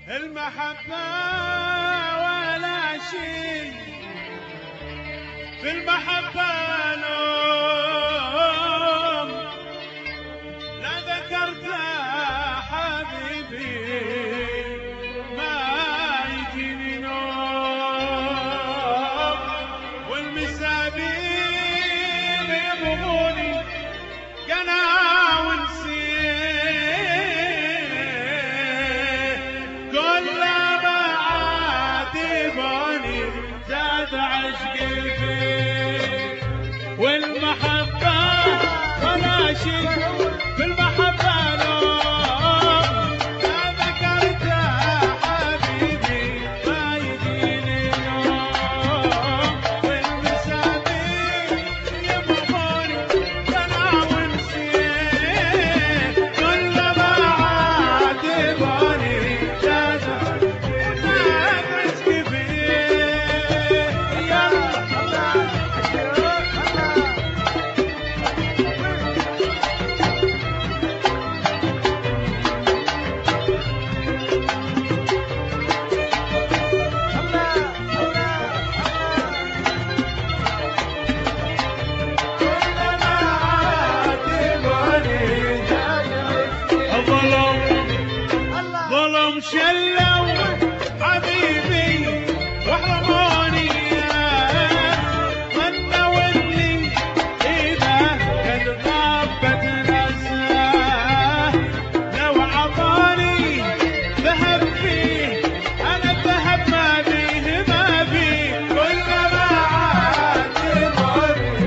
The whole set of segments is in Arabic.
المحبة ولا شيء في المحبة نوم لا ذكرت حبيبي ما يجيني نوم والمسابين يبغوني قنا عشقي فيك والمحبة ولا شيء في المحبة نوم لا ذكرت حبيبي ما يجيني نوم والمسابين يبغوني انا ونسيت كل ما عاتبوني ظلم شلوا حبيبي وحرموني منوني إذا كان غابت نساه لو عطاني ذهب فيه أنا الذهب ما فيه ما فيه كلما عاتبوني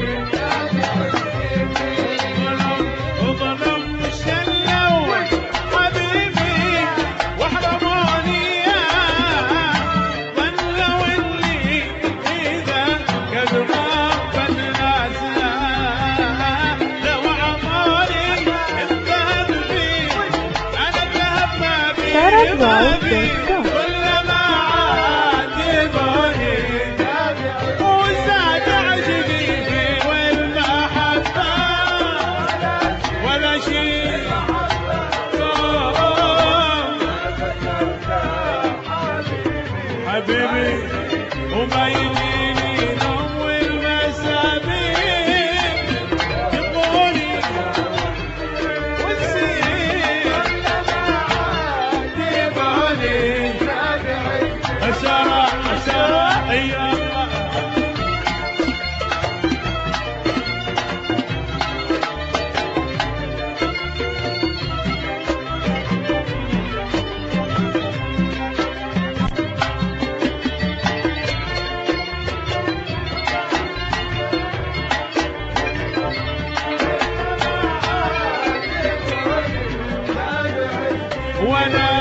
ظلم شلوا حبيبي وحرموني منوني إذا قد غابت نساه لو عطاني الذهب فيه أنا الذهب ما فيه ما فيه كلما عاتبوني وزاد عشقي فيه والمحبة ولا شيء حبيبي وما يجيني نوم والمسابين يبغوني والسير يبغوني أشارة يا الله وانا